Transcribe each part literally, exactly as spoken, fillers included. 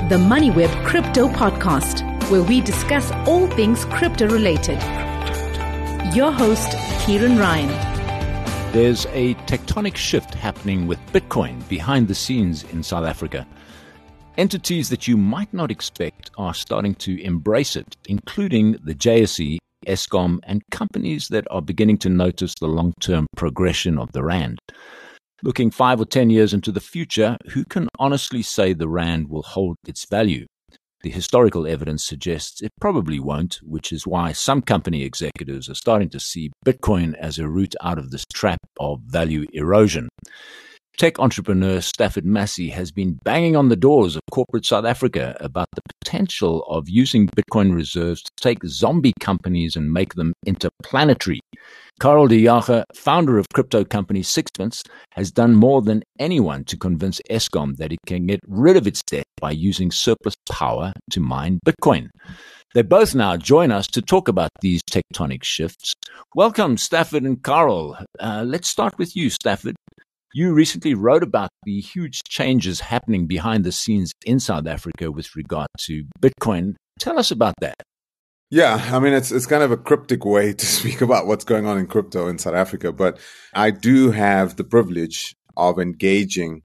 the MoneyWeb Crypto Podcast, where we discuss all things crypto related. Your host, Kieran Ryan. There's a tectonic shift happening with Bitcoin behind the scenes in South Africa. Entities that you might not expect are starting to embrace it, including the J S E, Eskom, and companies that are beginning to notice the long-term progression of the rand. Looking five or ten years into the future, who can honestly say the rand will hold its value? The historical evidence suggests it probably won't, which is why some company executives are starting to see Bitcoin as a route out of this trap of value erosion. Tech entrepreneur Stafford Massey has been banging on the doors of corporate South Africa about the potential of using Bitcoin reserves to take zombie companies and make them interplanetary. Karel de Jager, founder of crypto company Sixpence, has done more than anyone to convince Eskom that it can get rid of its debt by using surplus power to mine Bitcoin. They both now join us to talk about these tectonic shifts. Welcome, Stafford and Karel. Uh, let's start with you, Stafford. You recently wrote about the huge changes happening behind the scenes in South Africa with regard to Bitcoin. Tell us about that. Yeah, I mean, it's it's kind of a cryptic way to speak about what's going on in crypto in South Africa, but I do have the privilege of engaging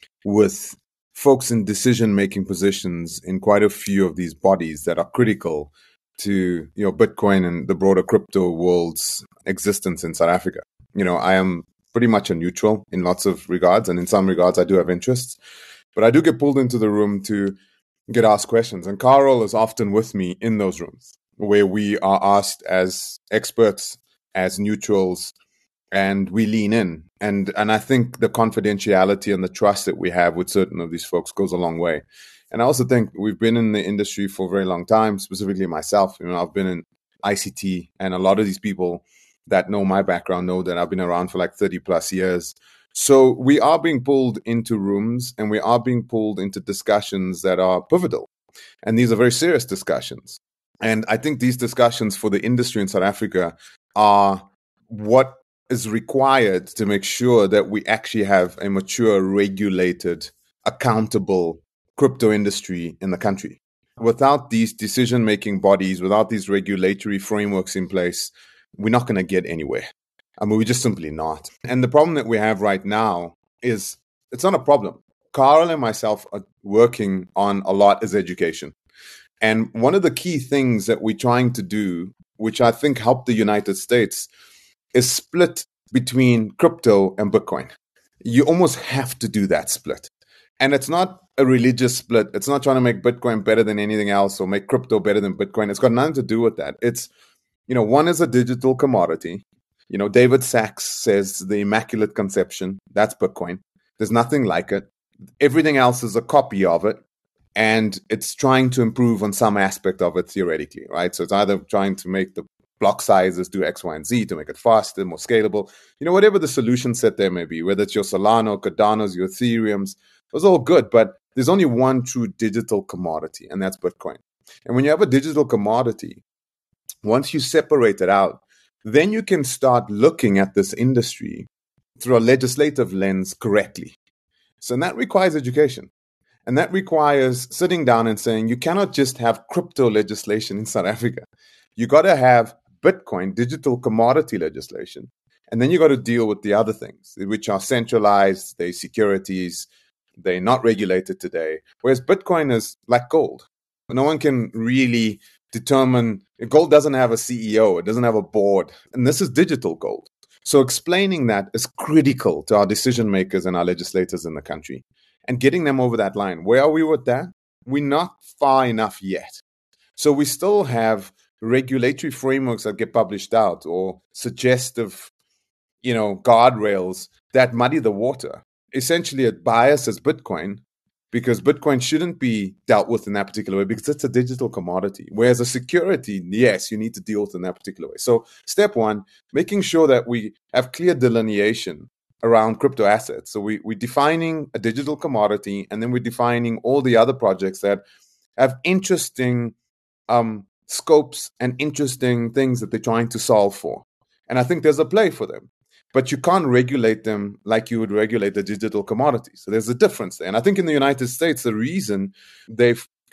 with folks in decision-making positions in quite a few of these bodies that are critical to, you know, Bitcoin and the broader crypto world's existence in South Africa. You know, I am pretty much a neutral in lots of regards, and in some regards I do have interests, but I do get pulled into the room to get asked questions, and Karel is often with me in those rooms where we are asked as experts, as neutrals, and we lean in. And and I think the confidentiality and the trust that we have with certain of these folks goes a long way. And I also think we've been in the industry for a very long time, specifically myself. You know, I've been in I C T, and a lot of these people that know my background know that I've been around for like thirty plus years. So we are being pulled into rooms, and we are being pulled into discussions that are pivotal. And these are very serious discussions. And I think these discussions for the industry in South Africa are what is required to make sure that we actually have a mature, regulated, accountable crypto industry in the country. Without these decision-making bodies, without these regulatory frameworks in place, we're not going to get anywhere. I mean, we're just simply not. And the problem that we have right now is it's not a problem. Karel and myself are working on a lot is education. And one of the key things that we're trying to do, which I think helped the United States, is split between crypto and Bitcoin. You almost have to do that split. And it's not a religious split. It's not trying to make Bitcoin better than anything else or make crypto better than Bitcoin. It's got nothing to do with that. It's, you know, one is a digital commodity. You know, David Sachs says the Immaculate Conception, that's Bitcoin. There's nothing like it. Everything else is a copy of it. And it's trying to improve on some aspect of it theoretically, right? So it's either trying to make the block sizes do X, Y, and Z to make it faster, more scalable. You know, whatever the solution set there may be, whether it's your Solana, Cardano's, your Ethereum's, those are all good. But there's only one true digital commodity, and that's Bitcoin. And when you have a digital commodity, once you separate it out, then you can start looking at this industry through a legislative lens correctly. So that requires education. And that requires sitting down and saying, you cannot just have crypto legislation in South Africa. You got to have Bitcoin, digital commodity legislation. And then you got to deal with the other things, which are centralized, they're securities, they're not regulated today. Whereas Bitcoin is like gold. No one can really determine, gold doesn't have a C E O, it doesn't have a board. And this is digital gold. So explaining that is critical to our decision makers and our legislators in the country. And getting them over that line. Where are we with that? We're not far enough yet. So we still have regulatory frameworks that get published out or suggestive, you know, guardrails that muddy the water. Essentially, it biases Bitcoin because Bitcoin shouldn't be dealt with in that particular way because it's a digital commodity. Whereas a security, yes, you need to deal with it in that particular way. So step one, making sure that we have clear delineation around crypto assets. So we, we're defining a digital commodity, and then we're defining all the other projects that have interesting um, scopes and interesting things that they're trying to solve for. And I think there's a play for them. But you can't regulate them like you would regulate the digital commodities. So there's a difference there. And I think in the United States, the reason they've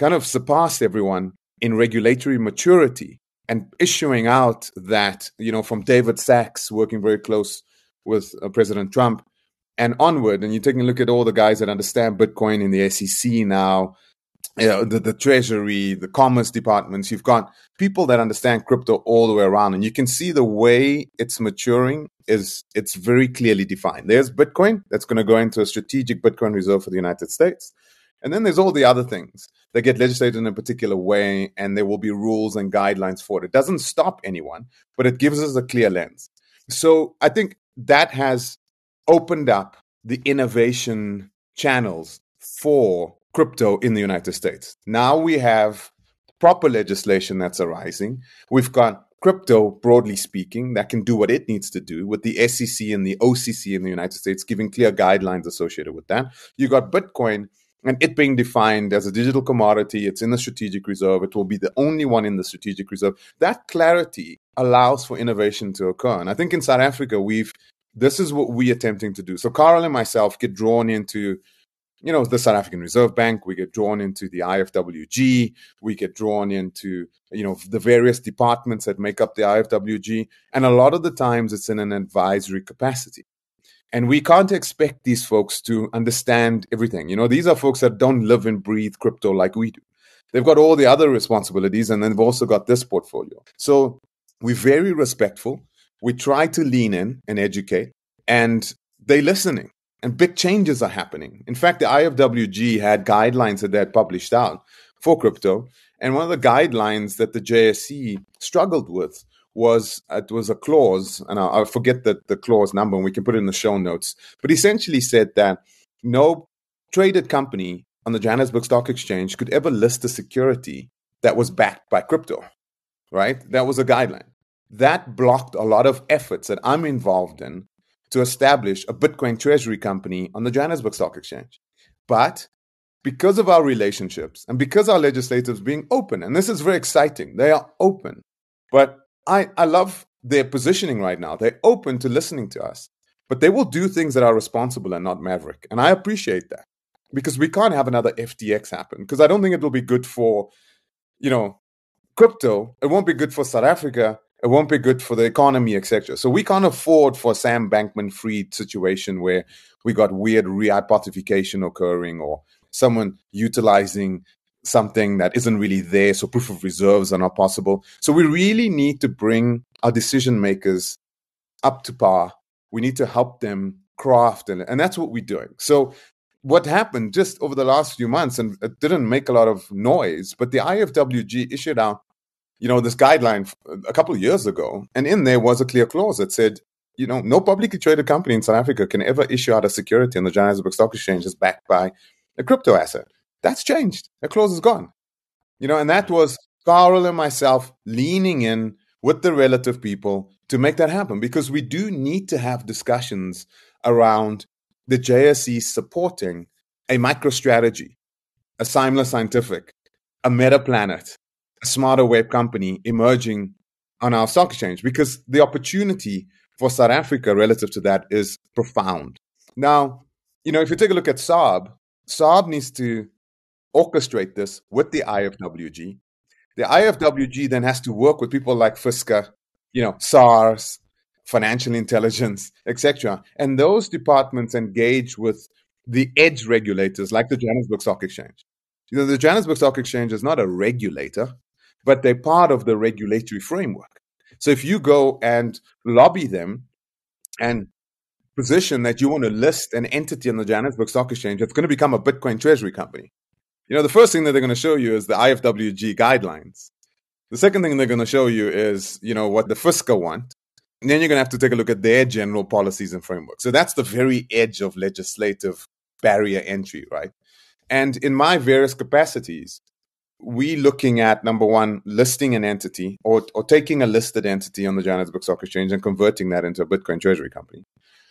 kind of surpassed everyone in regulatory maturity and issuing out that, you know, from David Sachs, working very close with uh, President Trump and onward. And you're taking a look at all the guys that understand Bitcoin in the S E C now, you know, the, the Treasury, the Commerce departments. You've got people that understand crypto all the way around. And you can see the way it's maturing is it's very clearly defined. There's Bitcoin that's going to go into a strategic Bitcoin reserve for the United States. And then there's all the other things that get legislated in a particular way, and there will be rules and guidelines for it. It doesn't stop anyone, but it gives us a clear lens. So I think that has opened up the innovation channels for crypto in the United States. Now we have proper legislation that's arising. We've got crypto, broadly speaking, that can do what it needs to do, with the S E C and the O C C in the United States giving clear guidelines associated with that. You got Bitcoin and it being defined as a digital commodity. It's in the strategic reserve. It will be the only one in the strategic reserve. That clarity allows for innovation to occur. And I think in South Africa, we've this is what we're attempting to do. So Carl and myself get drawn into, you know, the South African Reserve Bank. We get drawn into the I F W G. We get drawn into, you know, the various departments that make up the I F W G. And a lot of the times it's in an advisory capacity. And we can't expect these folks to understand everything. You know, these are folks that don't live and breathe crypto like we do. They've got all the other responsibilities, and then they've also got this portfolio. So we're very respectful. We try to lean in and educate, and they're listening. And big changes are happening. In fact, the I F W G had guidelines that they had published out for crypto. And one of the guidelines that the J S E struggled with was it was a clause, and I, I forget the, the clause number, and we can put it in the show notes, but essentially said that no traded company on the Johannesburg Stock Exchange could ever list a security that was backed by crypto, right? That was a guideline. That blocked a lot of efforts that I'm involved in to establish a Bitcoin treasury company on the Johannesburg Stock Exchange. But because of our relationships and because our legislators being open, and this is very exciting, they are open, but I, I love their positioning right now. They're open to listening to us, but they will do things that are responsible and not maverick. And I appreciate that, because we can't have another F T X happen, because I don't think it will be good for, you know, crypto. It won't be good for South Africa. It won't be good for the economy, et cetera. So we can't afford for a Sam Bankman-Fried situation where we got weird rehypothecation occurring, or someone utilizing something that isn't really there, so proof of reserves are not possible. So we really need to bring our decision makers up to par. We need to help them craft, and, and that's what we're doing. So what happened just over the last few months, and it didn't make a lot of noise, but the I F W G issued out, you know, this guideline a couple of years ago, and in there was a clear clause that said, you know, no publicly traded company in South Africa can ever issue out a security on the Johannesburg Stock Exchange that's backed by a crypto asset. That's changed. That clause is gone. You know, and that was Carl and myself leaning in with the relative people to make that happen, because we do need to have discussions around the J S E supporting a MicroStrategy, a Simla Scientific, a MetaPlanet, a Smarter Web company emerging on our stock exchange, because the opportunity for South Africa relative to that is profound. Now, you know, if you take a look at S A R B, S A R B needs to orchestrate this with the I F W G. The I F W G then has to work with people like FSCA, you know, SARS, financial intelligence, et cetera. And those departments engage with the edge regulators like the Johannesburg Stock Exchange. You know, the Johannesburg Stock Exchange is not a regulator, but they're part of the regulatory framework. So if you go and lobby them and position that you want to list an entity on the Johannesburg Stock Exchange, it's going to become a Bitcoin treasury company. You know, the first thing that they're going to show you is the I F W G guidelines. The second thing they're going to show you is, you know, what the FSCA want. And then you're going to have to take a look at their general policies and frameworks. So that's the very edge of legislative barrier entry, right? And in my various capacities, we looking at, number one, listing an entity or, or taking a listed entity on the Johannesburg Stock Exchange and converting that into a Bitcoin treasury company.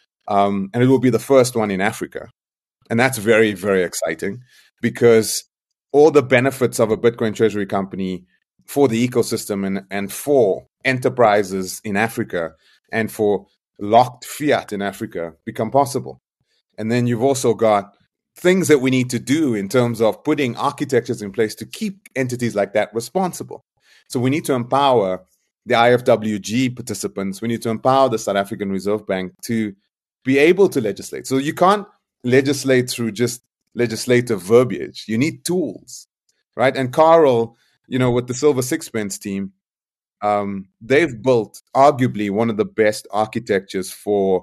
Um, and it will be the first one in Africa. And that's very, very exciting, because all the benefits of a Bitcoin treasury company for the ecosystem and, and for enterprises in Africa and for locked fiat in Africa become possible. And then you've also got things that we need to do in terms of putting architectures in place to keep entities like that responsible. So we need to empower the I F W G participants. We need to empower the South African Reserve Bank to be able to legislate. So you can't legislate through just legislative verbiage. You need tools, right? And Carl, you know, with the Silver Sixpence team, um, they've built arguably one of the best architectures for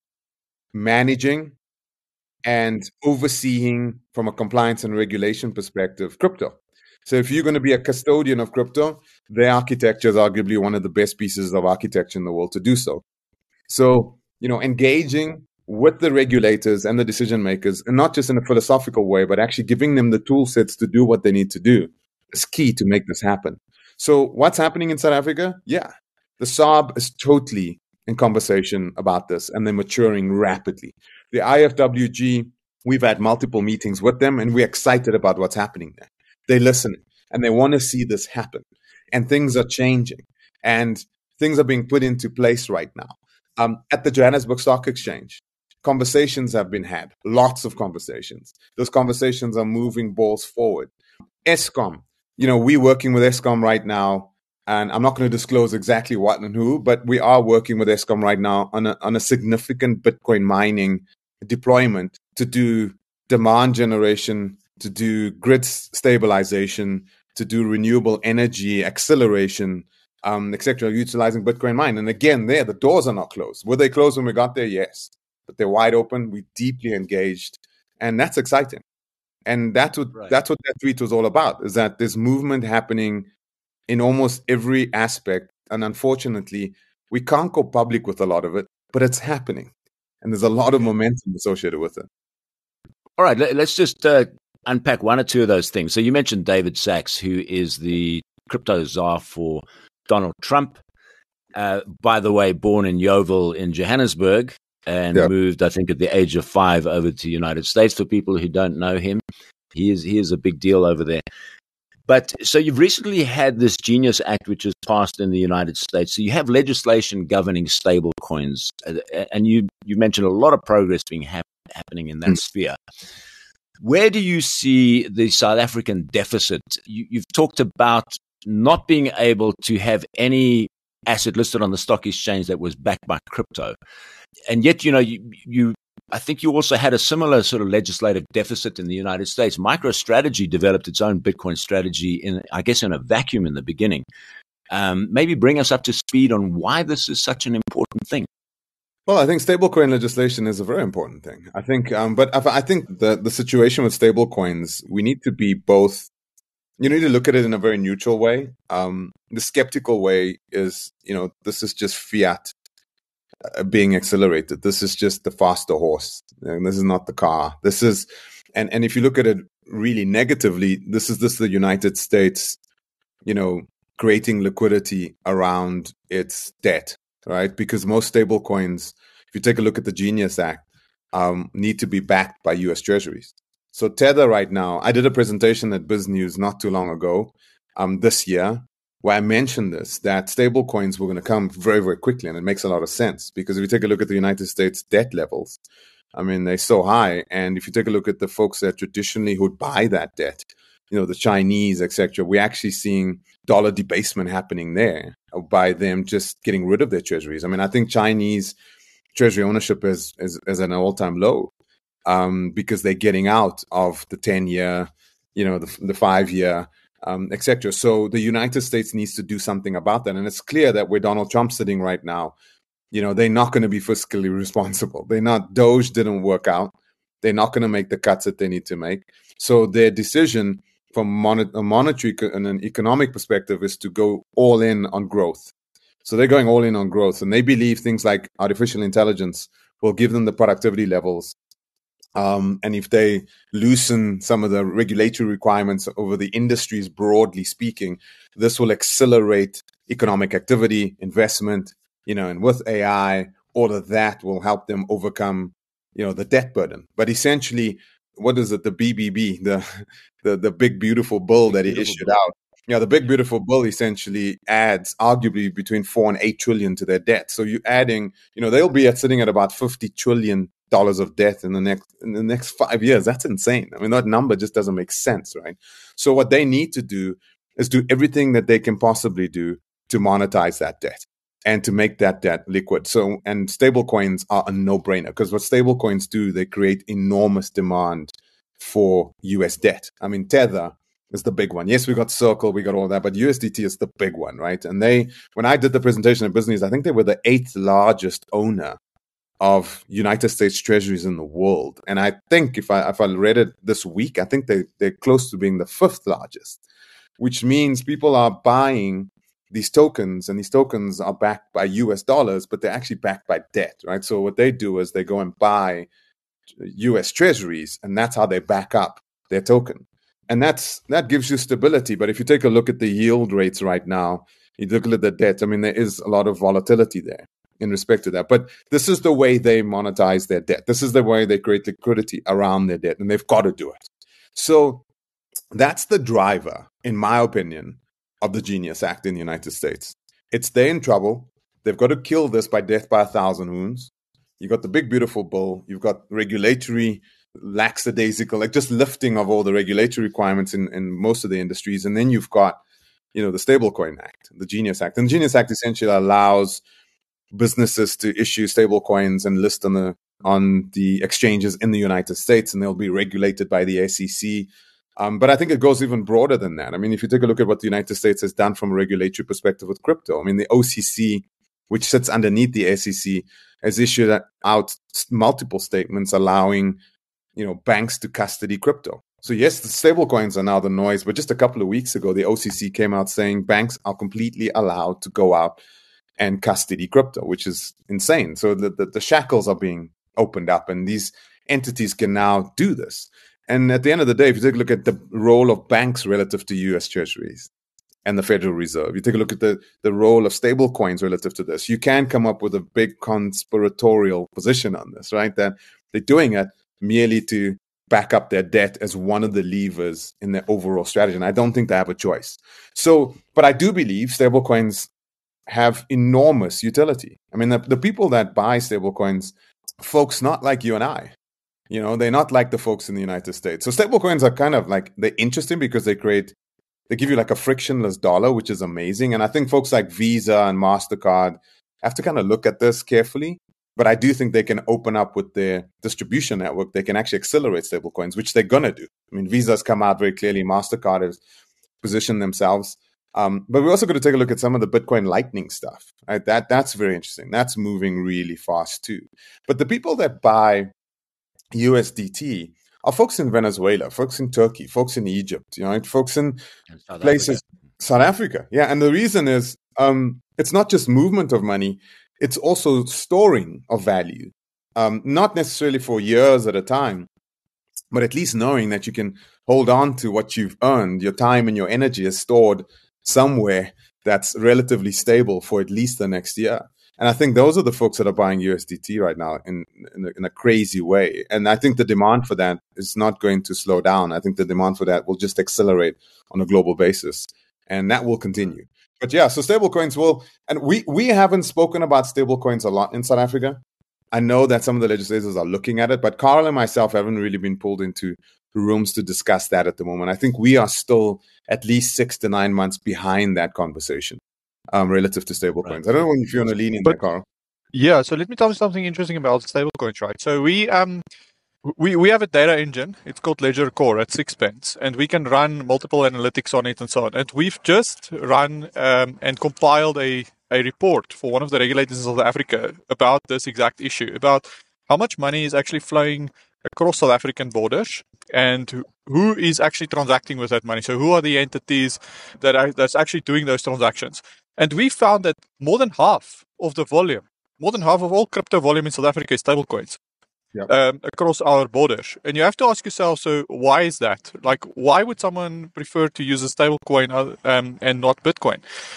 managing and overseeing from a compliance and regulation perspective crypto. So if you're going to be a custodian of crypto, their architecture is arguably one of the best pieces of architecture in the world to do so. So, you know, engaging with the regulators and the decision makers, and not just in a philosophical way, but actually giving them the tool sets to do what they need to do is key to make this happen. So what's happening in South Africa? Yeah, the S A R B is totally in conversation about this, and they're maturing rapidly. The I F W G, we've had multiple meetings with them, and we're excited about what's happening there. They listen, and they want to see this happen. And things are changing, and things are being put into place right now. Um, at the Johannesburg Stock Exchange, conversations have been had, lots of conversations. Those conversations are moving balls forward. Eskom, you know, we're working with Eskom right now, and I'm not going to disclose exactly what and who, but we are working with Eskom right now on a, on a significant Bitcoin mining deployment to do demand generation, to do grid stabilization, to do renewable energy acceleration, um, et cetera, utilizing Bitcoin mine. And again, there, the doors are not closed. Were they closed when we got there? Yes. But they're wide open. We're deeply engaged. And that's exciting. And that's what, right. that's what that tweet was all about, is that there's movement happening in almost every aspect. And unfortunately, we can't go public with a lot of it, but it's happening. And there's a lot of momentum associated with it. All right, let's just uh, unpack one or two of those things. So you mentioned David Sachs, who is the crypto czar for Donald Trump. Uh, by the way, born in Yeovil in Johannesburg and yep. moved, I think, at the age of five over to the United States. For people who don't know him, he is he is a big deal over there. But so you've recently had this Genius Act, which was passed in the United States. So you have legislation governing stable coins. And you, you mentioned a lot of progress being hap- happening in that mm. sphere. Where do you see the South African deficit? You, you've talked about not being able to have any asset listed on the stock exchange that was backed by crypto. And yet, you know, you, you I think you also had a similar sort of legislative deficit in the United States. MicroStrategy developed its own Bitcoin strategy in, I guess, in a vacuum in the beginning. Um, maybe bring us up to speed on why this is such an important thing. Well, I think stablecoin legislation is a very important thing. I think, um, but I think the, the situation with stablecoins, we need to be both, you need to look at it in a very neutral way. Um, the skeptical way is, you know, this is just fiat uh, being accelerated. This is just the faster horse. And this is not the car. This is, and, and if you look at it really negatively, this is this the United States, you know, creating liquidity around its debt. Right, because most stable coins, if you take a look at the Genius Act, um, need to be backed by U S Treasuries. So Tether right now, I did a presentation at BizNews not too long ago, um, this year, where I mentioned this, that stable coins were going to come very, very quickly. And it makes a lot of sense because if you take a look at the United States debt levels, I mean, they're so high. And if you take a look at the folks that traditionally would buy that debt, you know, the Chinese, et cetera, we're actually seeing dollar debasement happening there by them just getting rid of their treasuries. I mean, I think Chinese treasury ownership is is, is at an all-time low um, because they're getting out of the ten-year, you know, the, the five-year, um, et cetera. So the United States needs to do something about that. And it's clear that where Donald Trump's sitting right now, you know, they're not going to be fiscally responsible. They're not, Doge didn't work out. They're not going to make the cuts that they need to make. So their decision from mon- a monetary and an economic perspective is to go all in on growth. So they're going all in on growth, and they believe things like artificial intelligence will give them the productivity levels. Um, and if they loosen some of the regulatory requirements over the industries, broadly speaking, this will accelerate economic activity, investment, you know, and with A I, all of that will help them overcome, you know, the debt burden. But essentially, what is it? The B B B, the the the big beautiful bill that he issued out. Yeah, the big beautiful bill essentially adds arguably between four and eight trillion to their debt. So you're adding, you know, they'll be at sitting at about fifty trillion dollars of debt in the next in the next five years. That's insane. I mean, that number just doesn't make sense, right? So what they need to do is do everything that they can possibly do to monetize that debt and to make that debt liquid. So, and stable coins are a no-brainer, because what stable coins do, they create enormous demand for U S debt. I mean, Tether is the big one. Yes, we got Circle, we got all that, but U S D T is the big one, right? And they, when I did the presentation at Business, I think they were the eighth largest owner of United States treasuries in the world. And I think if I if I read it this week, I think they, they're close to being the fifth largest, which means people are buying these tokens, and these tokens are backed by U S dollars, but they're actually backed by debt, right? So what they do is they go and buy U S treasuries, and that's how they back up their token. And that's that gives you stability. But if you take a look at the yield rates right now, you look at the debt, I mean, there is a lot of volatility there in respect to that. But this is the way they monetize their debt. This is the way they create liquidity around their debt, and they've got to do it. So that's the driver, in my opinion, of the Genius Act in the United States. It's they're in trouble. They've got to kill this by death by a thousand wounds. You've got the big, beautiful bill. You've got regulatory lackadaisical, like just lifting of all the regulatory requirements in, in most of the industries. And then you've got, you know, the Stablecoin Act, the Genius Act. And the Genius Act essentially allows businesses to issue stablecoins and list on the on the exchanges in the United States, and they'll be regulated by the S E C. Um, but I think it goes even broader than that. I mean, if you take a look at what the United States has done from a regulatory perspective with crypto, I mean, the O C C, which sits underneath the S E C, has issued out multiple statements allowing, you know, banks to custody crypto. So yes, the stable coins are now the noise, but just a couple of weeks ago, the O C C came out saying banks are completely allowed to go out and custody crypto, which is insane. So the, the, the shackles are being opened up, and these entities can now do this. And at the end of the day, if you take a look at the role of banks relative to U S treasuries and the Federal Reserve, you take a look at the, the role of stable coins relative to this, you can come up with a big conspiratorial position on this, right? That they're doing it merely to back up their debt as one of the levers in their overall strategy. And I don't think they have a choice. So, but I do believe stablecoins have enormous utility. I mean, the, the people that buy stablecoins, folks not like you and I, you know, they're not like the folks in the United States. So stablecoins are kind of like, they're interesting because they create, they give you like a frictionless dollar, which is amazing. And I think folks like Visa and MasterCard have to kind of look at this carefully. But I do think they can open up with their distribution network. They can actually accelerate stablecoins, which they're going to do. I mean, Visa's come out very clearly. MasterCard has positioned themselves. Um, but we're also going to take a look at some of the Bitcoin Lightning stuff. Right? That That's very interesting. That's moving really fast too. But the people that buy U S D T are folks in Venezuela, folks in Turkey, folks in Egypt, you know, folks in South places, Africa. South Africa. Yeah. And the reason is um, it's not just movement of money. It's also storing of value, um, not necessarily for years at a time, but at least knowing that you can hold on to what you've earned. Your time and your energy is stored somewhere that's relatively stable for at least the next year. And I think those are the folks that are buying U S D T right now in, in, a, in a crazy way. And I think the demand for that is not going to slow down. I think the demand for that will just accelerate on a global basis, and that will continue. But yeah, so stablecoins will, and we, we haven't spoken about stablecoins a lot in South Africa. I know that some of the legislators are looking at it, but Carl and myself haven't really been pulled into rooms to discuss that at the moment. I think we are still at least six to nine months behind that conversation um, relative to stablecoins. Right. I don't know if you want to lean in there, Carl. Yeah, so let me tell you something interesting about stablecoins, right? So we um. We we have a data engine. It's called Ledger Core at Sixpence, and we can run multiple analytics on it and so on. And we've just run um, and compiled a, a report for one of the regulators in South Africa about this exact issue, about how much money is actually flowing across South African borders and who is actually transacting with that money. So who are the entities that are that's actually doing those transactions? And we found that more than half of the volume, more than half of all crypto volume in South Africa is stablecoins. Yep. Um, across our borders. And you have to ask yourself, so why is that? Like, why would someone prefer to use a stable coin um, and not Bitcoin?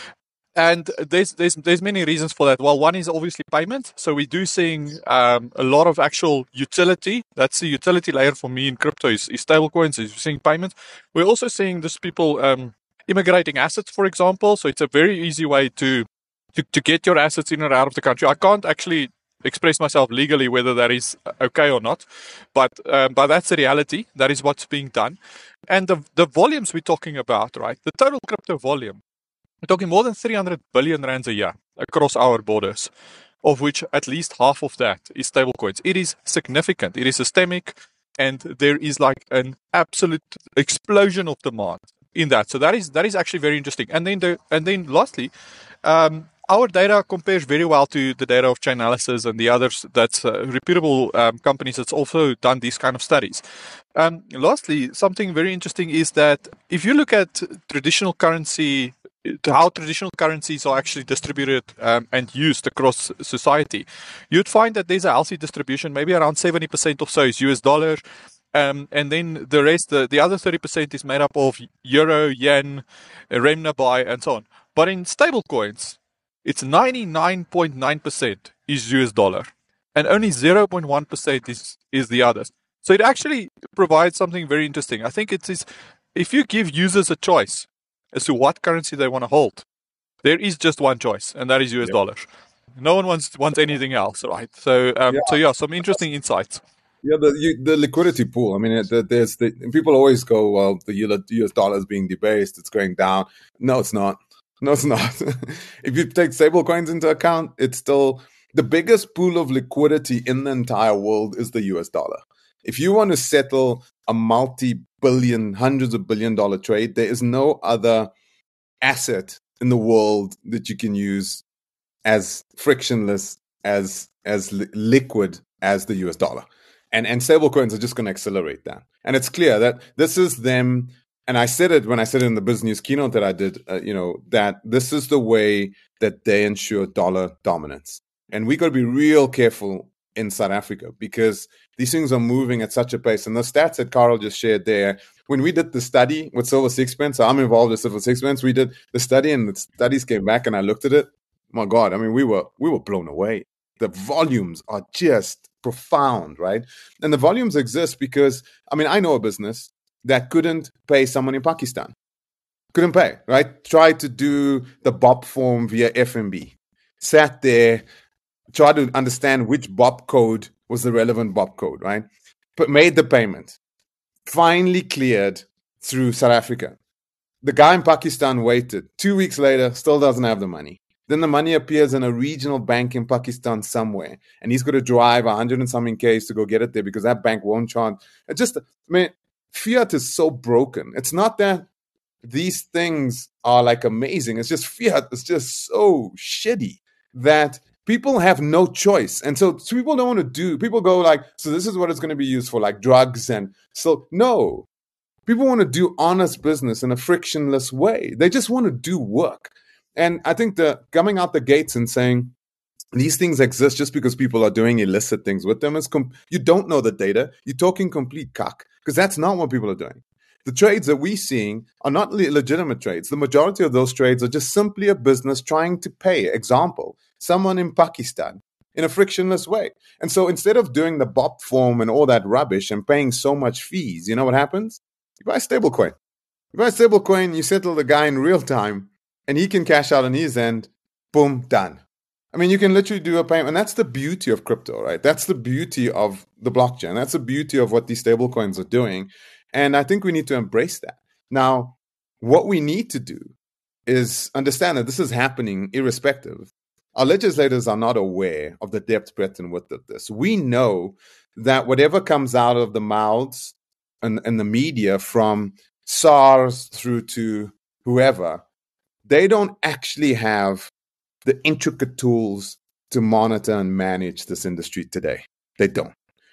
And there's, there's there's many reasons for that. Well, one is obviously payment. So we do seeing um, a lot of actual utility. That's the utility layer for me in crypto is, is stable coins, is seeing payments. We're also seeing these people um, immigrating assets, for example. So it's a very easy way to, to, to get your assets in or out of the country. I can't actually express myself legally whether that is okay or not, but um, but that's the reality. That is what's being done, and the the volumes we're talking about, right? The total crypto volume, we're talking more than three hundred billion rands a year across our borders, of which at least half of that is stablecoins. It is significant. It is systemic, and there is like an absolute explosion of demand in that. So that is that is actually very interesting. And then the and then lastly, um, our data compares very well to the data of Chainalysis and the others that's uh, reputable um, companies that's also done these kind of studies. Um, lastly, something very interesting is that if you look at traditional currency, to how traditional currencies are actually distributed um, and used across society, you'd find that there's a healthy distribution. Maybe around seventy percent or so is U S dollar. Um, and then the rest, the, the other thirty percent is made up of euro, yen, renminbi, and so on. But in stable coins, it's ninety-nine point nine percent is U S dollar, and only zero point one percent is, is the others. So it actually provides something very interesting. I think it is, if you give users a choice as to what currency they want to hold, there is just one choice, and that is U S yep. dollar. No one wants wants anything else, right? So, um, yeah. so yeah, some interesting insights. Yeah, the you, the liquidity pool. I mean, it, there's the, people always go, well, the U S dollar is being debased, it's going down. No, it's not. No, it's not. If you take stable coins into account, it's still the biggest pool of liquidity in the entire world is the U S dollar. If you want to settle a multi-billion, hundreds of billion dollar trade, there is no other asset in the world that you can use as frictionless, as as li- liquid as the U S dollar. And and stable coins are just going to accelerate that. And it's clear that this is them. And I said it when I said it in the business news keynote that I did, uh, you know, that this is the way that they ensure dollar dominance. And we got to be real careful in South Africa because these things are moving at such a pace. And the stats that Carl just shared there, when we did the study with Silver Sixpence, so I'm involved with Silver Sixpence, we did the study and the studies came back and I looked at it. My God, I mean, we were we were blown away. The volumes are just profound, right? And the volumes exist because, I mean, I know a business that couldn't pay someone in Pakistan. Couldn't pay, right? Tried to do the B O P form via F N B. Sat there, tried to understand which B O P code was the relevant B O P code, right? But made the payment. Finally cleared through South Africa. The guy in Pakistan waited. Two weeks later, still doesn't have the money. Then the money appears in a regional bank in Pakistan somewhere. And he's got to drive a hundred and something Ks to go get it there because that bank won't charge. It just, I mean, fiat is so broken. It's not that these things are like amazing. It's just fiat is just so shitty that people have no choice. And so, so people don't want to do, people go like, so this is what it's going to be used for, like drugs. And so, no, people want to do honest business in a frictionless way. They just want to do work. And I think the coming out the gates and saying these things exist just because people are doing illicit things with them is com- you don't know the data. You're talking complete cock because that's not what people are doing. The trades that we're seeing are not le- legitimate trades. The majority of those trades are just simply a business trying to pay. Example, someone in Pakistan in a frictionless way. And so instead of doing the B O P form and all that rubbish and paying so much fees, you know what happens? You buy a stablecoin. You buy a stablecoin, you settle the guy in real time, and he can cash out on his end, boom, done. I mean, you can literally do a payment. And that's the beauty of crypto, right? That's the beauty of the blockchain. That's the beauty of what these stablecoins are doing. And I think we need to embrace that. Now, what we need to do is understand that this is happening irrespective. Our legislators are not aware of the depth, breadth, and width of this. We know that whatever comes out of the mouths and, and the media from SARS through to whoever, they don't actually have the intricate tools to monitor and manage this industry today. They don't.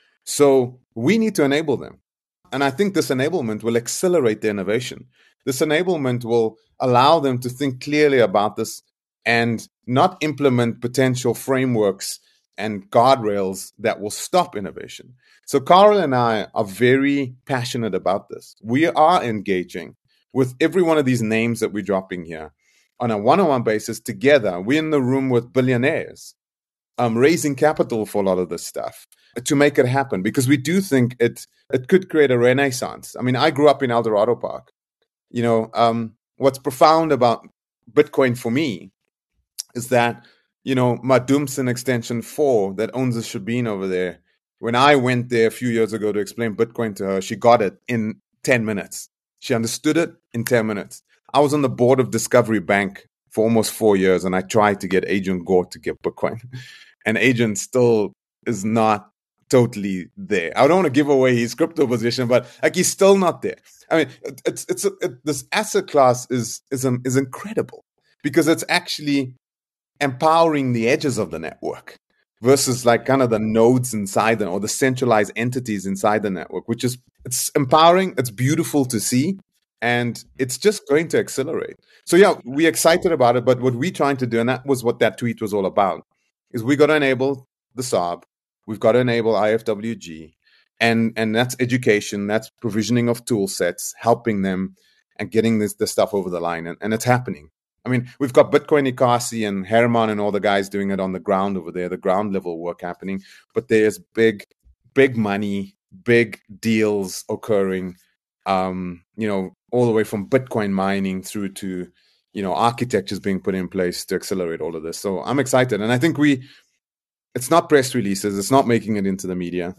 So we need to enable them. And I think this enablement will accelerate the innovation. This enablement will allow them to think clearly about this and not implement potential frameworks and guardrails that will stop innovation. So Carl and I are very passionate about this. We are engaging with every one of these names that we're dropping here on a one-on-one basis together. We're in the room with billionaires, um, raising capital for a lot of this stuff to make it happen, because we do think it it could create a renaissance. I mean, I grew up in Eldorado Park. You know, um, what's profound about Bitcoin for me is that you know, Madumson Extension four that owns a Shebeen over there. When I went there a few years ago to explain Bitcoin to her, she got it in ten minutes. She understood it in ten minutes. I was on the board of Discovery Bank for almost four years, and I tried to get Adrian Gore to get Bitcoin. And Adrian still is not totally there. I don't want to give away his crypto position, but like he's still not there. I mean, it's it's it, this asset class is is um, is incredible because it's actually empowering the edges of the network versus like kind of the nodes inside them or the centralized entities inside the network, which is it's empowering. It's beautiful to see. And it's just going to accelerate. So yeah, we're excited about it. But what we're trying to do, and that was what that tweet was all about, is we got to enable the S A B. We've got to enable I F W G. And and that's education. That's provisioning of tool sets, helping them and getting this, this stuff over the line. And, and it's happening. I mean, we've got Bitcoin Ikasi and Herman and all the guys doing it on the ground over there, the ground level work happening. But there's big, big money, big deals occurring, um, you know, all the way from Bitcoin mining through to, you know, architectures being put in place to accelerate all of this. So I'm excited. And I think we, it's not press releases. It's not making it into the media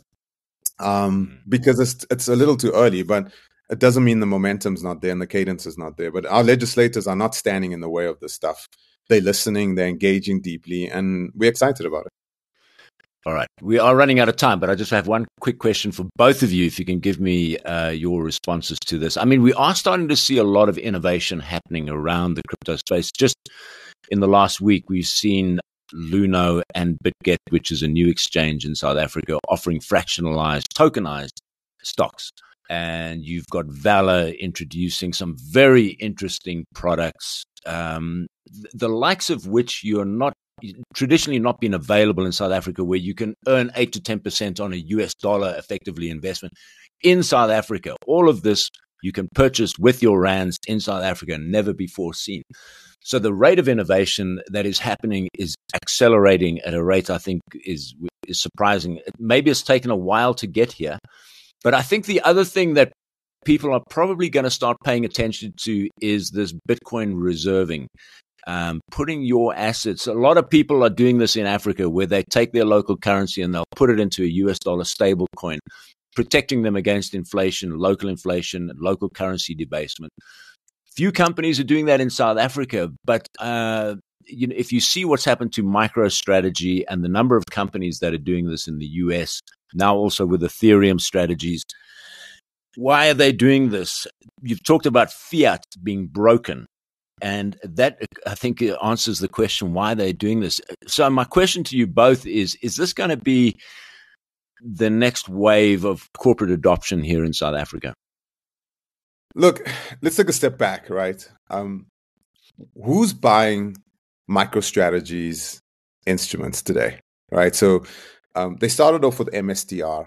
um, because it's it's a little too early, but it doesn't mean the momentum's not there and the cadence is not there. But our legislators are not standing in the way of this stuff. They're listening, they're engaging deeply, and we're excited about it. All right. We are running out of time, but I just have one quick question for both of you, if you can give me uh, your responses to this. I mean, we are starting to see a lot of innovation happening around the crypto space. Just in the last week, we've seen Luno and BitGet, which is a new exchange in South Africa, offering fractionalized, tokenized stocks. And you've got Valor introducing some very interesting products, um, the likes of which you're not traditionally not been available in South Africa, where you can earn eight to ten percent on a U S dollar effectively investment in South Africa. All of this you can purchase with your rands in South Africa, never before seen. So the rate of innovation that is happening is accelerating at a rate I think is is surprising. Maybe it's taken a while to get here, but I think the other thing that people are probably going to start paying attention to is this Bitcoin reserving. Um, putting your assets, a lot of people are doing this in Africa where they take their local currency and they'll put it into a U S dollar stable coin, protecting them against inflation, local inflation, local currency debasement. Few companies are doing that in South Africa, but uh, you know, if you see what's happened to MicroStrategy and the number of companies that are doing this in the U S, now also with Ethereum strategies, why are they doing this? You've talked about fiat being broken. And that, I think, answers the question why they're doing this. So my question to you both is, is this going to be the next wave of corporate adoption here in South Africa? Look, let's take a step back, right? Um, who's buying MicroStrategy's instruments today, right? So um, they started off with M S T R,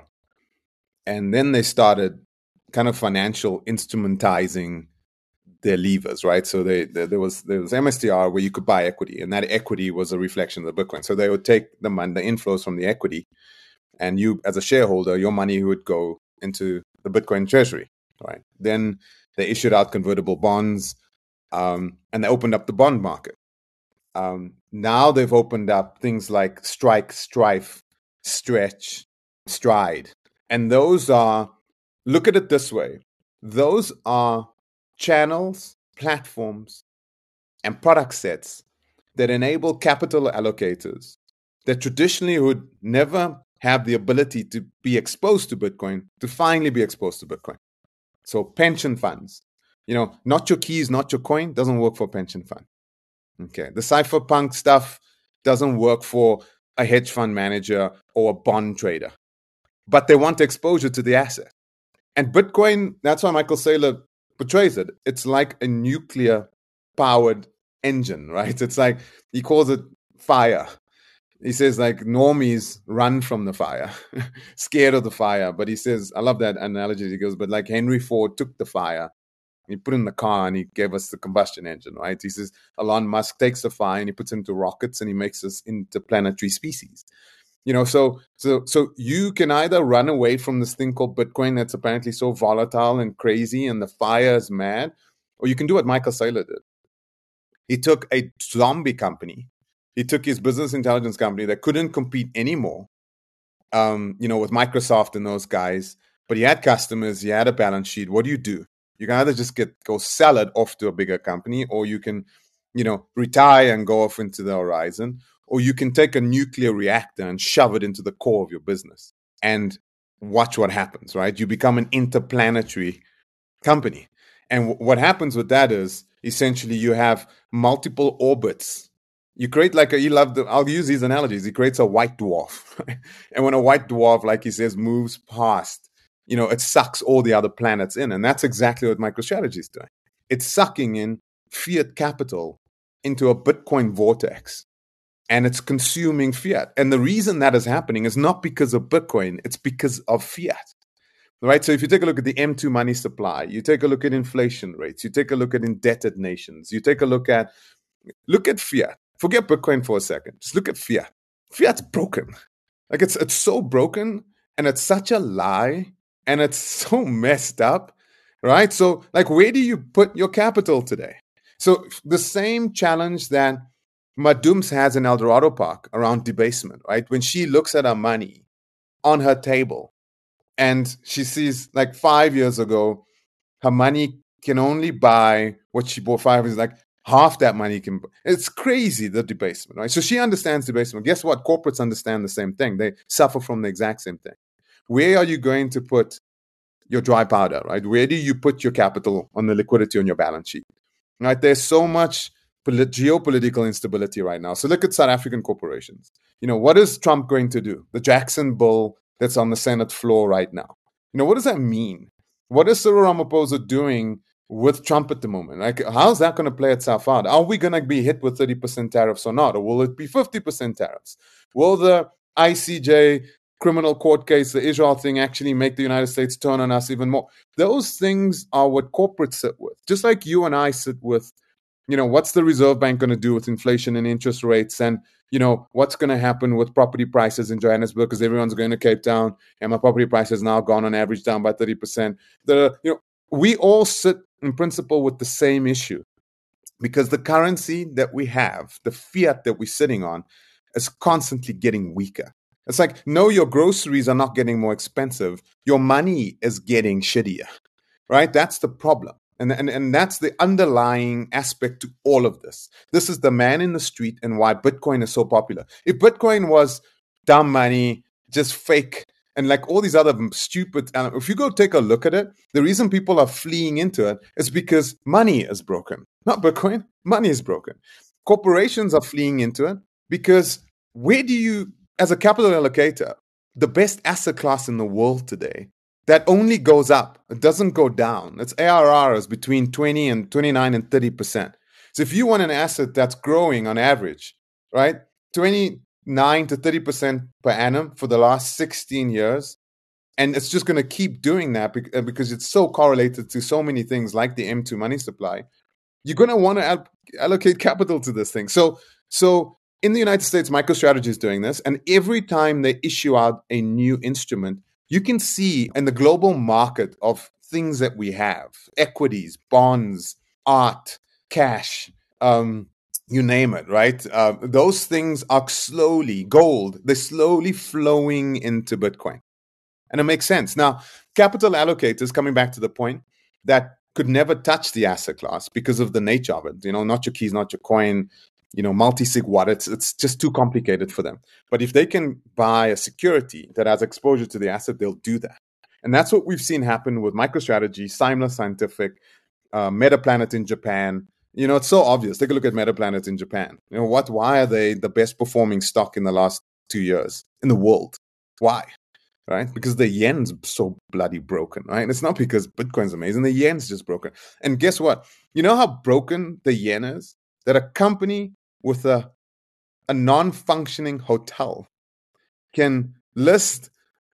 and then they started kind of financial instrumentizing their levers, right? So they, they, there was there was M S T R where you could buy equity, and that equity was a reflection of the Bitcoin. So they would take the money, the inflows from the equity, and you, as a shareholder, your money would go into the Bitcoin treasury, right? Then they issued out convertible bonds, um, and they opened up the bond market. Um, now they've opened up things like Strike, Strife, Stretch, Stride, and those are, look at it this way, those are channels, platforms, and product sets that enable capital allocators that traditionally would never have the ability to be exposed to Bitcoin to finally be exposed to Bitcoin. So pension funds, you know, not your keys, not your coin, doesn't work for a pension fund. Okay, the cypherpunk stuff doesn't work for a hedge fund manager or a bond trader, but they want exposure to the asset. And Bitcoin, that's why Michael Saylor portrays it. It's like a nuclear powered engine, right? It's like, he calls it fire. He says like normies run from the fire, scared of the fire. But he says, I love that analogy. He goes, but like Henry Ford took the fire, he put it in the car and he gave us the combustion engine, right? He says Elon Musk takes the fire and he puts it into rockets and he makes us interplanetary species. You know, so so so you can either run away from this thing called Bitcoin that's apparently so volatile and crazy and the fire is mad, or you can do what Michael Saylor did. He took a zombie company He took his business intelligence company that couldn't compete anymore, um, you know, with Microsoft and those guys. But he had customers, he had a balance sheet. What do you do? You can either just get go sell it off to a bigger company, or you can, you know, retire and go off into the horizon, or you can take a nuclear reactor and shove it into the core of your business and watch what happens, right? You become an interplanetary company. And w- what happens with that is essentially you have multiple orbits. You create like a, you love the, I'll use these analogies. He creates a white dwarf. Right? And when a white dwarf, like he says, moves past, you know, it sucks all the other planets in. And that's exactly what MicroStrategy is doing. It's sucking in fiat capital into a Bitcoin vortex. And it's consuming fiat. And the reason that is happening is not because of Bitcoin, it's because of fiat. Right? So if you take a look at the M two money supply, you take a look at inflation rates, you take a look at indebted nations, you take a look at look at fiat. Forget Bitcoin for a second. Just look at fiat. Fiat's broken. Like it's it's so broken, and it's such a lie, and it's so messed up. Right? So like, where do you put your capital today? So the same challenge that Madums has in Eldorado Park around debasement, right? When she looks at her money on her table and she sees, like, five years ago, her money can only buy what she bought five years, like half that money can buy. It's crazy, the debasement, right? So she understands debasement. Guess what? Corporates understand the same thing. They suffer from the exact same thing. Where are you going to put your dry powder, right? Where do you put your capital on the liquidity on your balance sheet, right? There's so much geopolitical instability right now. So look at South African corporations. You know, what is Trump going to do? The Jackson bill that's on the Senate floor right now. You know, what does that mean? What is Cyril Ramaphosa doing with Trump at the moment? Like, how's that going to play itself out? Are we going to be hit with thirty percent tariffs or not? Or will it be fifty percent tariffs? Will the I C J criminal court case, the Israel thing, actually make the United States turn on us even more? Those things are what corporates sit with. Just like you and I sit with, you know, what's the Reserve Bank going to do with inflation and interest rates? And, you know, what's going to happen with property prices in Johannesburg because everyone's going to Cape Town and my property price has now gone on average down by thirty percent. The, you know, we all sit in principle with the same issue because the currency that we have, the fiat that we're sitting on, is constantly getting weaker. It's like, no, your groceries are not getting more expensive. Your money is getting shittier, right? That's the problem. And, and and that's the underlying aspect to all of this. This is the man in the street and why Bitcoin is so popular. If Bitcoin was dumb money, just fake, and like all these other stupid, uh, if you go take a look at it, the reason people are fleeing into it is because money is broken. Not Bitcoin, money is broken. Corporations are fleeing into it because where do you, as a capital allocator, the best asset class in the world today, that only goes up. It doesn't go down. Its A R R is between twenty and twenty-nine and thirty percent. So if you want an asset that's growing on average, right, twenty-nine to thirty percent per annum for the last sixteen years, and it's just going to keep doing that because it's so correlated to so many things like the M two money supply, you're going to want to al- allocate capital to this thing. So, so in the United States, MicroStrategy is doing this, and every time they issue out a new instrument, you can see in the global market of things that we have, equities, bonds, art, cash, um, you name it, right? Uh, those things are slowly, gold, they're slowly flowing into Bitcoin. And it makes sense. Now, capital allocators, coming back to the point, that could never touch the asset class because of the nature of it. You know, not your keys, not your coin, you know, multi-sig wallets, it's just too complicated for them. But if they can buy a security that has exposure to the asset, they'll do that. And that's what we've seen happen with MicroStrategy, Simla Scientific, uh, Metaplanet in Japan. You know, it's so obvious. Take a look at Metaplanet in Japan. You know, what? Why are they the best performing stock in the last two years in the world? Why? Right? Because the yen's so bloody broken, right? It's not because Bitcoin's amazing. The yen's just broken. And guess what? You know how broken the yen is? That a company with a, a non-functioning hotel can list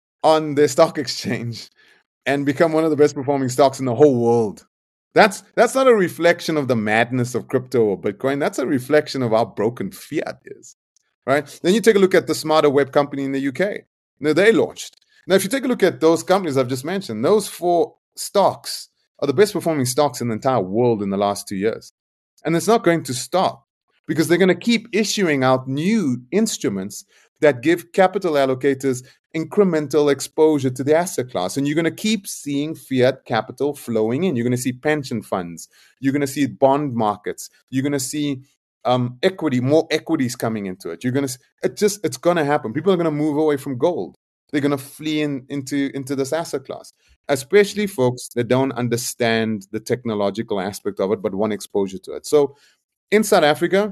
on their stock exchange and become one of the best performing stocks in the whole world. That's that's not a reflection of the madness of crypto or Bitcoin. That's a reflection of how broken fiat is, right? Then you take a look at the Smarter Web company in the U K. Now, they launched. Now, if you take a look at those companies I've just mentioned, those four stocks are the best performing stocks in the entire world in the last two years. And it's not going to stop. because they're going to keep issuing out new instruments that give capital allocators incremental exposure to the asset class. And you're going to keep seeing fiat capital flowing in. You're going to see pension funds. You're going to see bond markets. You're going to see um, equity, more equities coming into it. You're going to, it just, it's going to happen. People are going to move away from gold. They're going to flee in, into, into this asset class, especially folks that don't understand the technological aspect of it, but want exposure to it. So in South Africa,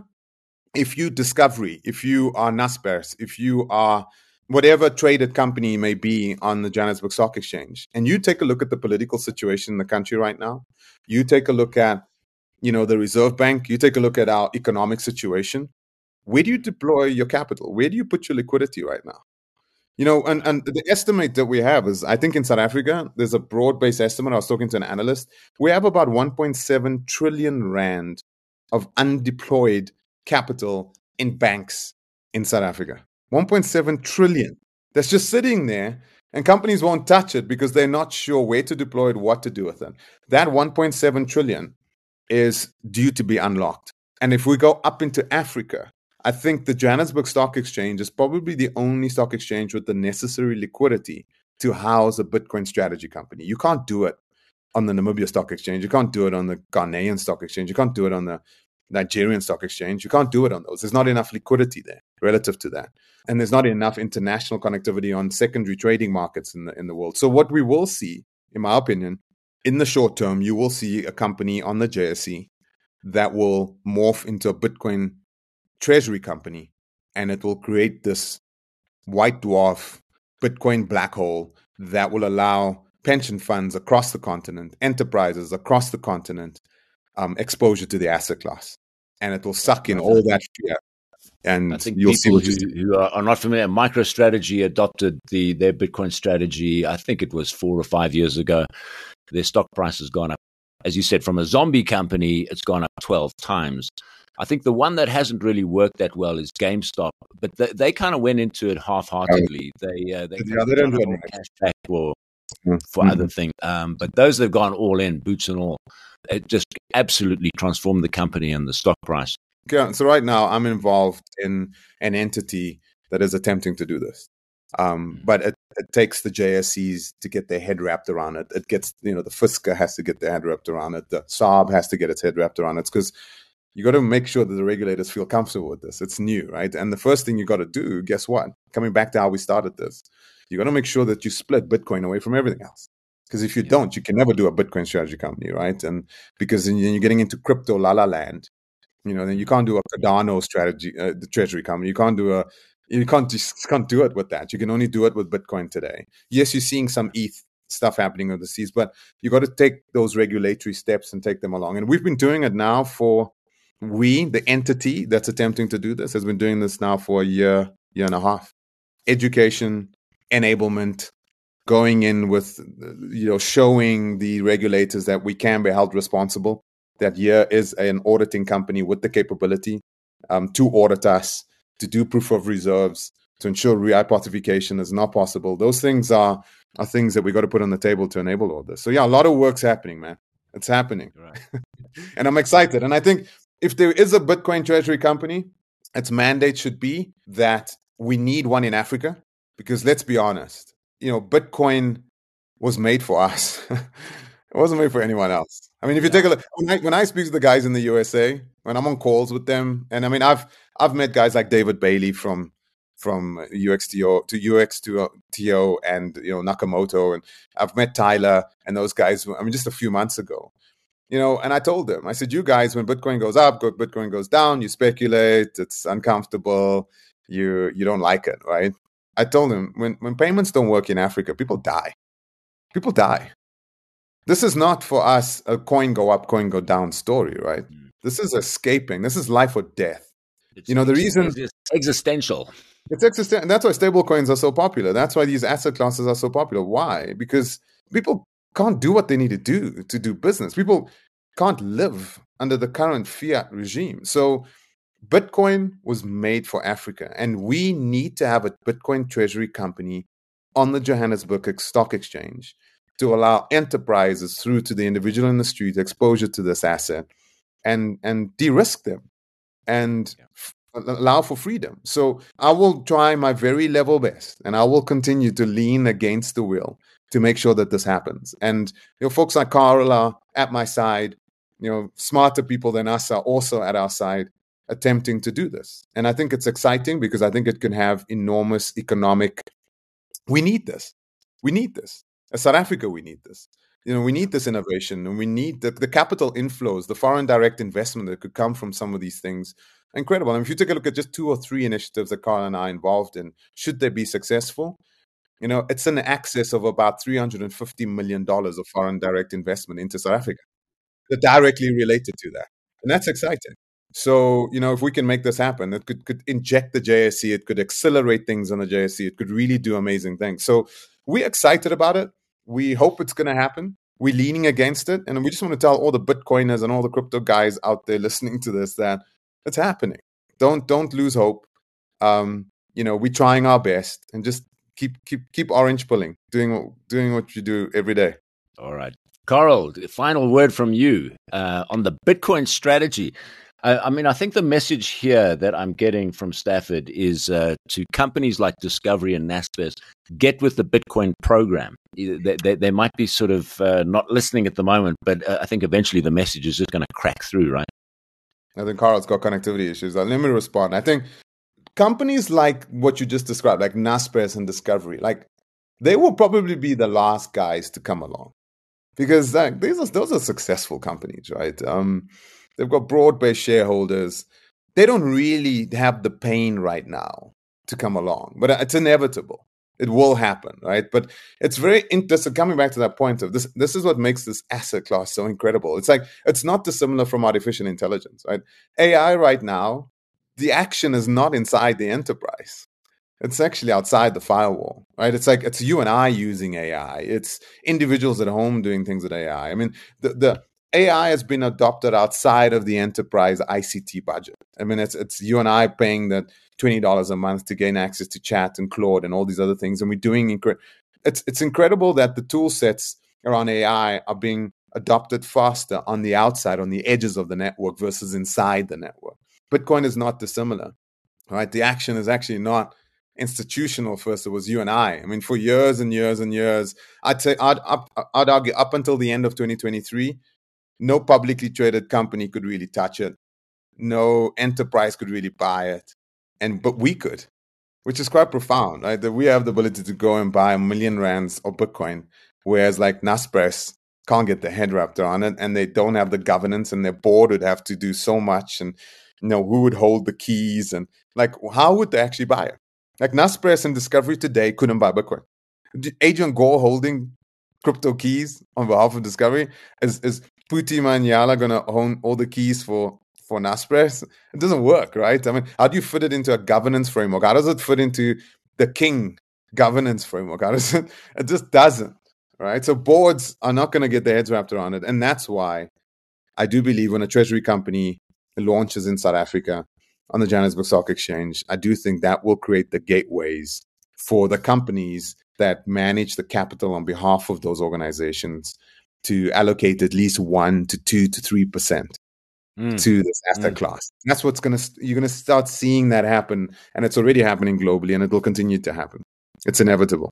if you Discovery, if you are Naspers, if you are whatever traded company may be on the Johannesburg Stock Exchange, and you take a look at the political situation in the country right now, you take a look at, you know, the Reserve Bank, you take a look at our economic situation, where do you deploy your capital? Where do you put your liquidity right now? You know, and, and the estimate that we have is, I think in South Africa, there's a broad-based estimate. I was talking to an analyst. We have about one point seven trillion rand of undeployed capital in banks in South Africa. one point seven trillion. That's just sitting there, and companies won't touch it because they're not sure where to deploy it, what to do with it. That one point seven trillion is due to be unlocked. And if we go up into Africa, I think the Johannesburg Stock Exchange is probably the only stock exchange with the necessary liquidity to house a Bitcoin strategy company. You can't do it on the Namibia Stock Exchange. You can't do it on the Ghanaian Stock Exchange. You can't do it on the Nigerian Stock Exchange. You can't do it on those. There's not enough liquidity there relative to that. And there's not enough international connectivity on secondary trading markets in the, in the world. So what we will see, in my opinion, in the short term, you will see a company on the J S E that will morph into a Bitcoin treasury company, and it will create this white dwarf Bitcoin black hole that will allow pension funds across the continent, enterprises across the continent, um, exposure to the asset class. And it will suck in all that fear. And I think you'll see people what who, who are, are not familiar, MicroStrategy adopted the their Bitcoin strategy, I think it was four or five years ago. Their stock price has gone up. As you said, from a zombie company, it's gone up twelve times. I think the one that hasn't really worked that well is GameStop, but they, they kind of went into it half-heartedly. They uh, they Yeah, they don't do it got right. cash back for Mm-hmm. for other things. Um, but those that have gone all in, boots and all, it just absolutely transformed the company and the stock price. Okay, so right now I'm involved in an entity that is attempting to do this. Um, but it, it takes the J S Es to get their head wrapped around it. It gets, you know, the FISCA has to get their head wrapped around it. The S A R B has to get its head wrapped around it. It's because you got to make sure that the regulators feel comfortable with this. It's new, right? And the first thing you got to do, guess what? Coming back to how we started this, you got to make sure that you split Bitcoin away from everything else. Because if you Yeah. don't, you can never do a Bitcoin strategy company, right? And because then you're getting into crypto la la land, you know, then you can't do a Cardano strategy, uh, the treasury company. You can't do a, you can't just can't do it with that. You can only do it with Bitcoin today. Yes, you're seeing some E T H stuff happening overseas, but you got to take those regulatory steps and take them along. And we've been doing it now for, we, the entity that's attempting to do this, has been doing this now for a year, year and a half. Education, enablement, going in with, you know, showing the regulators that we can be held responsible, that here is an auditing company with the capability um, to audit us, to do proof of reserves, to ensure rehypothecation is not possible. Those things are, are things that we got to put on the table to enable all this. So yeah, a lot of work's happening, man. It's happening. Right. And I'm excited. And I think if there is a Bitcoin treasury company, its mandate should be that we need one in Africa, because let's be honest, you know, Bitcoin was made for us. It wasn't made for anyone else. I mean, if you take a look, when I, when I speak to the guys in the U S A, when I'm on calls with them, and I mean, I've I've met guys like David Bailey from from U X T O to U X to T O, and you know Nakamoto, and I've met Tyler and those guys. I mean, just a few months ago, you know, and I told them, I said, you guys, when Bitcoin goes up, Bitcoin goes down, you speculate, it's uncomfortable, you you don't like it, right? I told them, when when payments don't work in Africa, people die. People die. This is not for us a coin go up, coin go down story, right? Mm. This is escaping. This is life or death. It's, you know, the it's, reason... It's existential. It's existential. And that's why stable coins are so popular. That's why these asset classes are so popular. Why? Because people can't do what they need to do to do business. People can't live under the current fiat regime. So Bitcoin was made for Africa. And we need to have a Bitcoin treasury company on the Johannesburg Stock Exchange to allow enterprises through to the individual in the street exposure to this asset and, and de-risk them. and f- allow for freedom. So I will try my very level best, and I will continue to lean against the wheel to make sure that this happens. And you know, folks like Carl are at my side. You know, smarter people than us are also at our side, attempting to do this. And I think it's exciting because I think it can have enormous economic. We need this. We need this. As South Africa, we need this. You know, we need this innovation, and we need the, the capital inflows, the foreign direct investment that could come from some of these things. Incredible. And if you take a look at just two or three initiatives that Carl and I are involved in, should they be successful, you know, it's an excess of about three hundred fifty million dollars of foreign direct investment into South Africa. They're directly related to that. And that's exciting. So, you know, if we can make this happen, it could, could inject the J S E, it could accelerate things on the J S E, it could really do amazing things. So we're excited about it. We hope it's going to happen. We're leaning against it. And we just want to tell all the Bitcoiners and all the crypto guys out there listening to this that it's happening. Don't don't lose hope. Um, you know, we're trying our best, and just keep keep keep orange pulling, doing doing what you do every day. All right. Carl, final word from you uh, on the Bitcoin strategy. I mean, I think the message here that I'm getting from Stafford is uh, to companies like Discovery and Naspers, get with the Bitcoin program. They, they, they might be sort of uh, not listening at the moment, but uh, I think eventually the message is just going to crack through, right? I think Carl's got connectivity issues. Let me respond. I think companies like what you just described, like Naspers and Discovery, like they will probably be the last guys to come along, because like, these are, those are successful companies, right? Um, They've got broad-based shareholders. They don't really have the pain right now to come along, but it's inevitable. It will happen, right? But it's very interesting. Coming back to that point of this, this is what makes this asset class so incredible. It's like, it's not dissimilar from artificial intelligence, right? A I right now, the action is not inside the enterprise. It's actually outside the firewall, right? It's like, it's you and I using A I. It's individuals at home doing things with A I. I mean, the the A I has been adopted outside of the enterprise I C T budget. I mean, it's it's you and I paying the twenty dollars a month to gain access to Chat and Claude and all these other things. And we're doing, incre- it's, it's incredible that the tool sets around A I are being adopted faster on the outside, on the edges of the network versus inside the network. Bitcoin is not dissimilar, right? The action is actually not institutional first. It was you and I. I mean, for years and years and years, I'd say, I'd, up, I'd argue up until the end of twenty twenty-three, no publicly traded company could really touch it. No enterprise could really buy it. And but we could, which is quite profound, right? That we have the ability to go and buy a million rands of Bitcoin, whereas like Naspers can't get their head wrapped around it, and they don't have the governance, and their board would have to do so much, and you know, who would hold the keys, and like how would they actually buy it? Like Naspers and Discovery today couldn't buy Bitcoin. Adrian Gore holding crypto keys on behalf of Discovery, is is Phuti Manyala going to own all the keys for, for Naspers? It doesn't work, right? I mean, how do you fit it into a governance framework? How does it fit into the King governance framework? How does it? It just doesn't, right? So boards are not going to get their heads wrapped around it. And that's why I do believe when a treasury company launches in South Africa on the Johannesburg Stock Exchange, I do think that will create the gateways for the companies that manage the capital on behalf of those organizations to allocate at least one to two to three percent mm. to this asset mm. class. And that's what's going to you're going to start seeing that happen, and it's already happening globally, and it will continue to happen. It's inevitable.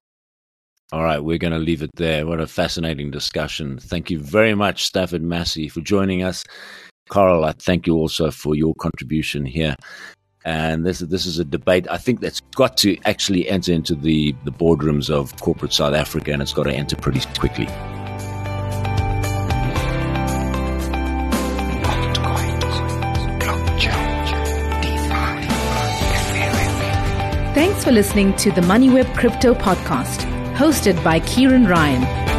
All right, we're going to leave it there. What a fascinating discussion. Thank you very much, Stafford Massey, for joining us. Carl, I thank you also for your contribution here. And this, this is a debate, I think, that's got to actually enter into the, the boardrooms of corporate South Africa, and it's got to enter pretty quickly. Thanks for listening to the MoneyWeb Crypto Podcast, hosted by Kieran Ryan.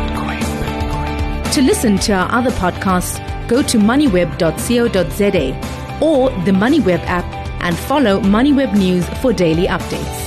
To listen to our other podcasts, go to moneyweb dot co dot za or the MoneyWeb app and follow MoneyWeb News for daily updates.